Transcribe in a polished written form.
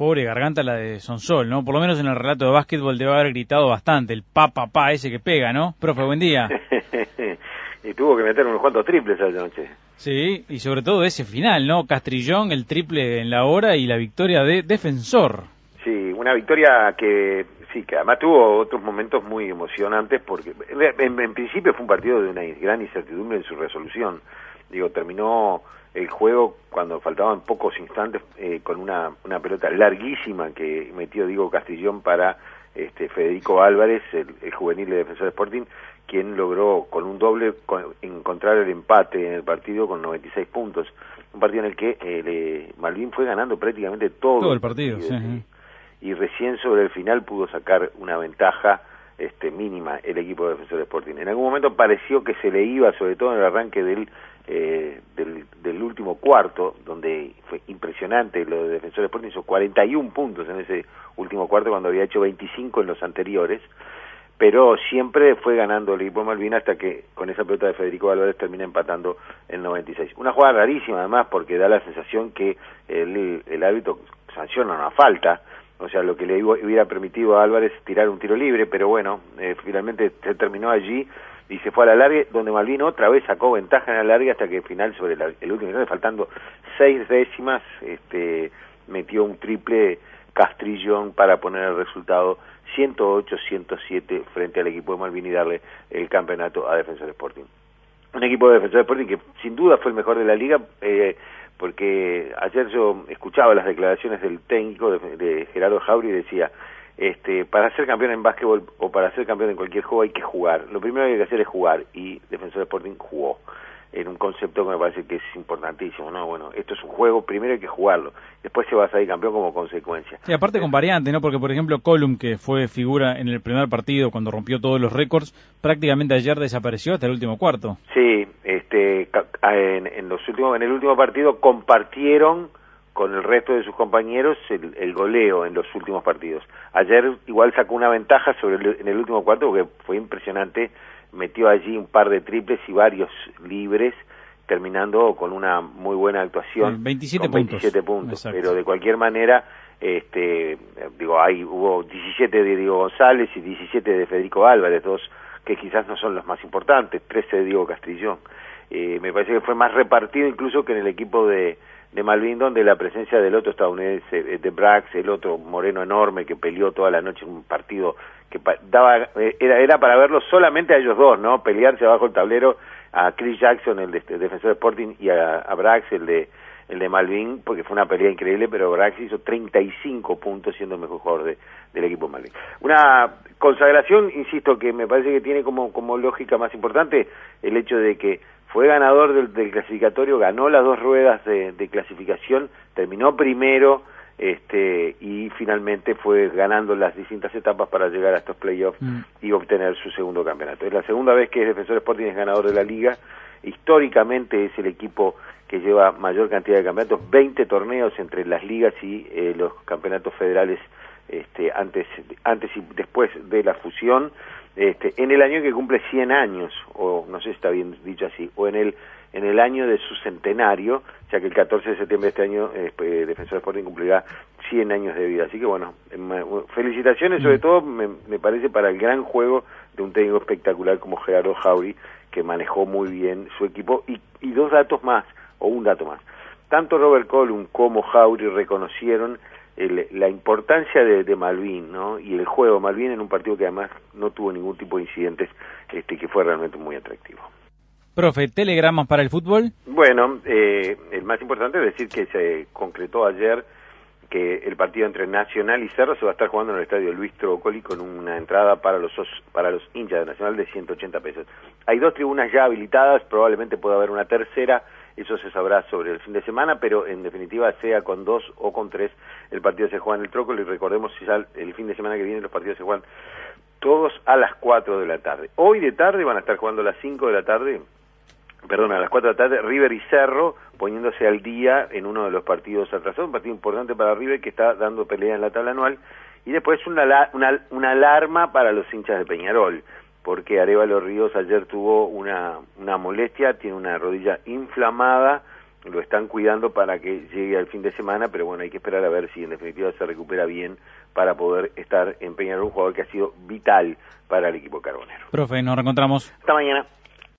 Pobre garganta la de Sonsol, ¿no? Por lo menos en el relato de básquetbol debe haber gritado bastante, el pa ese que pega, ¿no? Profe, buen día. Y tuvo que meter unos cuantos triples esa noche. Sí, y sobre todo ese final, ¿no? Castrillón, el triple en la hora y la victoria de Defensor. Sí, una victoria que además tuvo otros momentos muy emocionantes porque en principio fue un partido de una gran incertidumbre en su resolución. Digo, terminó el juego cuando faltaban pocos instantes con una pelota larguísima que metió Diego Castrillón para Federico Álvarez, el juvenil de Defensor Sporting, quien logró con un doble encontrar el empate en el partido con 96 puntos. Un partido en el que Malvin fue ganando prácticamente todo el partido. Sí. Y recién sobre el final pudo sacar una ventaja mínima el equipo de Defensor Sporting. En algún momento pareció que se le iba, sobre todo en el arranque del último cuarto, donde fue impresionante lo de Defensor Sporting, hizo 41 puntos en ese último cuarto cuando había hecho 25 en los anteriores, pero siempre fue ganando el equipo de Malvin hasta que con esa pelota de Federico Álvarez termina empatando el 96. Una jugada rarísima además porque da la sensación que el árbitro sanciona una falta, o sea, lo que le hubiera permitido a Álvarez tirar un tiro libre, pero bueno, finalmente se terminó allí y se fue a la largue, donde Malvin otra vez sacó ventaja en la largue hasta que al final, sobre el último minuto, faltando 6 décimas, metió un triple Castrillón para poner el resultado 108-107 frente al equipo de Malvin y darle el campeonato a Defensor Sporting. Un equipo de Defensor Sporting que sin duda fue el mejor de la liga, porque ayer yo escuchaba las declaraciones del técnico de Gerardo Jauri y decía, para ser campeón en básquetbol o para ser campeón en cualquier juego hay que jugar. Lo primero que hay que hacer es jugar, y Defensor Sporting jugó en un concepto que me parece que es importantísimo, ¿no? Bueno, esto es un juego, primero hay que jugarlo, después se va a salir campeón como consecuencia. Sí, aparte con variantes, ¿no? Porque, por ejemplo, Colum, que fue figura en el primer partido cuando rompió todos los récords, prácticamente ayer desapareció hasta el último cuarto. Sí, en el último partido compartieron con el resto de sus compañeros el goleo en los últimos partidos. Ayer igual sacó una ventaja en el último cuarto porque fue impresionante, metió allí un par de triples y varios libres, terminando con una muy buena actuación. 27 puntos. Exacto. Pero de cualquier manera, hubo 17 de Diego González y 17 de Federico Álvarez, dos que quizás no son los más importantes, 13 de Diego Castrillón. Me parece que fue más repartido incluso que en el equipo de Malvin, donde la presencia del otro estadounidense, de Brax, el otro moreno enorme que peleó toda la noche en un partido que era para verlo solamente a ellos dos, ¿no? Pelearse abajo el tablero a Chris Jackson, el de Defensor Sporting, y a Brax, el de Malvin, porque fue una pelea increíble, pero Brax hizo 35 puntos siendo el mejor jugador del equipo Malvin. Una consagración, insisto, que me parece que tiene como lógica más importante el hecho de que fue ganador del clasificatorio, ganó las 2 ruedas de clasificación, terminó primero, y finalmente fue ganando las distintas etapas para llegar a estos playoffs y obtener su segundo campeonato. Es la segunda vez que Defensor Sporting es ganador de la liga. Históricamente es el equipo que lleva mayor cantidad de campeonatos, 20 torneos entre las ligas y los campeonatos federales antes y después de la fusión, en el año que cumple 100 años, o no sé si está bien dicho así, o en el año de su centenario, ya que el 14 de septiembre de este año Defensor Sporting cumplirá 100 años de vida. Así que bueno, felicitaciones sobre todo, me parece, para el gran juego de un técnico espectacular como Gerardo Jauri, que manejó muy bien su equipo, y un dato más. Tanto Robert Colum como Jauri reconocieron la importancia de Malvin, ¿no? Y el juego Malvin en un partido que además no tuvo ningún tipo de incidentes, que fue realmente muy atractivo. Profe, ¿telegramas para el fútbol? Bueno, el más importante es decir que se concretó ayer que el partido entre Nacional y Cerro se va a estar jugando en el estadio Luis Trócoli con una entrada para los hinchas de Nacional de 180 pesos. Hay 2 tribunas ya habilitadas, probablemente pueda haber una tercera, eso se sabrá sobre el fin de semana, pero en definitiva, sea con 2 o con 3, el partido se juega en el Trócoli, y recordemos que ya el fin de semana que viene los partidos se juegan todos a las 4 de la tarde. Hoy de tarde van a estar jugando a las 5 de la tarde, a las 4 de la tarde, River y Cerro, poniéndose al día en uno de los partidos atrasados, un partido importante para River que está dando pelea en la tabla anual, y después una alarma para los hinchas de Peñarol, porque Arévalo Ríos ayer tuvo una molestia, tiene una rodilla inflamada, lo están cuidando para que llegue al fin de semana, pero bueno, hay que esperar a ver si en definitiva se recupera bien para poder estar en Peñarol, un jugador que ha sido vital para el equipo carbonero. Profe, nos reencontramos. Hasta mañana.